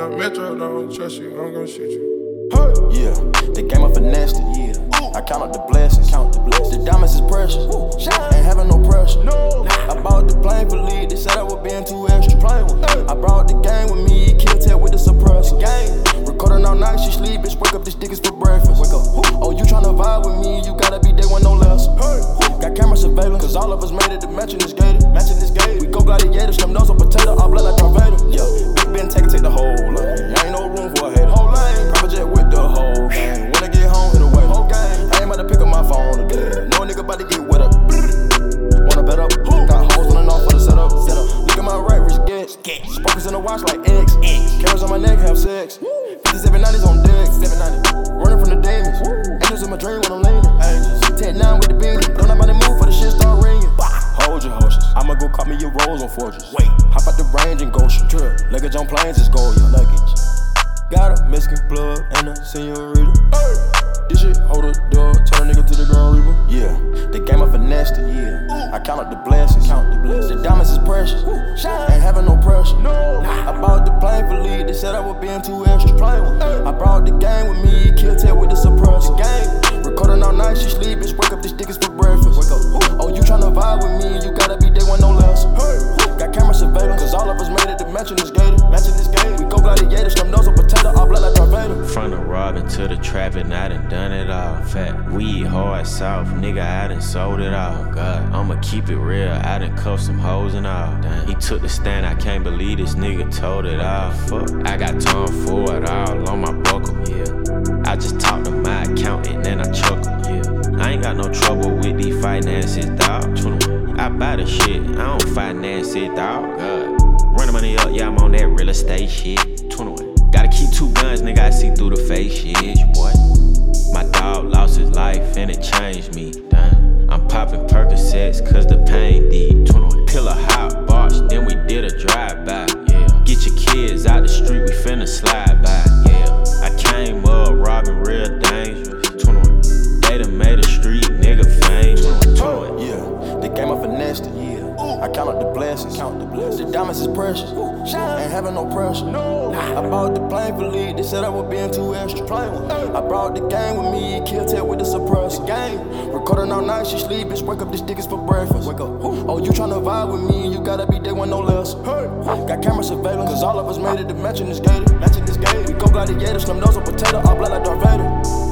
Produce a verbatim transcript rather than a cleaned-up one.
metro, don't trust you, I'm gon' shoot you. Yeah, the game of finesse. Yeah, I count up the blessings. Count the blessings. The diamonds is precious. Ain't having no pressure. No, I bought the plane for lead. They said I was being too extra. I brought the gang with me. Kill tell with the suppressor. Recording all night, she sleep. Bitch, wake up. This dick is for breakfast. Wake up. Oh, you tryna vibe with me? You gotta be there with no less. Got camera surveillance, cause all of us made it. The matching is gated. Matching is gated. We go gladiators. Them nose on potato. All blood like Darth Vader. Yeah, Big Ben take take the whole lane. Ain't no room for a hater. Whole lane. Private jet with the whole gang. When I get home, hit away. Whole gang. I ain't about to pick up my phone today. No nigga about to get wet up. Wanna bet up? Got hoes on and off for the setup. Setup. Look at my right wrist, get. Sparkles in the watch like X. Cameras on my neck, have sex. fifty-seven nineties on deck. seven ninety. Running from the demons. Angels in my dream when I'm leaning. Angels. ten nine with the beanie. Don't nobody move for the shit start ringing. Hold your horses. I'ma go call me your rolls on fortress. Wait. Hop out the range and go shoot. Luggage on planes is gold, your luggage. Got a Mexican plug and a senorita. Hey. This shit hold a door, turn a nigga to the ground reaper. Yeah, the game of finesse. Yeah, Ooh. I count up the blessings. Count the blessings. The diamonds is precious. Ain't having no pressure. No, I bought the plane for lead. They said I was being too extra. I brought the gang with me. Kill tell with the suppressor. Gang. Recording all night, she sleep. Bitch, wake up. This dick is for breakfast. Wake up. Ooh. Oh, you tryna vibe with me? You gotta be there with no less. Hey. Got camera surveillance, cause all of us made it. The matching is gated. Matching is gated. We go gladiators. Them nose on potato. All blood like Darth Vader. From the robbing to the trapping, I done done it all. Fat weed, hard, soft, nigga, I done sold it all. God, I'ma keep it real, I done cuffed some hoes and all. Damn. He took the stand, I can't believe this nigga told it all. Fuck, I got time for it all on my buckle, yeah. I just talked to my accountant and I chuckle, yeah. I ain't got no trouble with these finances, dawg. I buy the shit, I don't finance it, dawg. God, run the money up, yeah, I'm on that real estate shit. twenty-one. Gotta keep two guns, nigga, I see through the face shit, boy. My dog lost his life and it changed me, damn. I'm popping Percocets cause the pain deep. twenty-one. Pill a hot box, then we did a drive-by, yeah. Get your kids out the street, we finna slide by, yeah. I came up robbing real dangerous, twenty-one. They done made a street nigga famous, twenty-one. Yeah, the game of finesse. Yeah, I count up the blessings. Count the blessings. The diamonds is precious. Ain't having no pressure. No, I bought the plane for lead. They said I was being too extra. I brought the gang with me. Kill tell with the suppressor. Gang. Recording all night, she sleep. Bitch, wake up. This dick is for breakfast. Wake up. Oh, you tryna vibe with me? You gotta be there with no less. Got camera surveillance, cause all of us made it. The matching is gated. Matching is gated. We go gladiators. Them nose on potato. All blood like Darth Vader.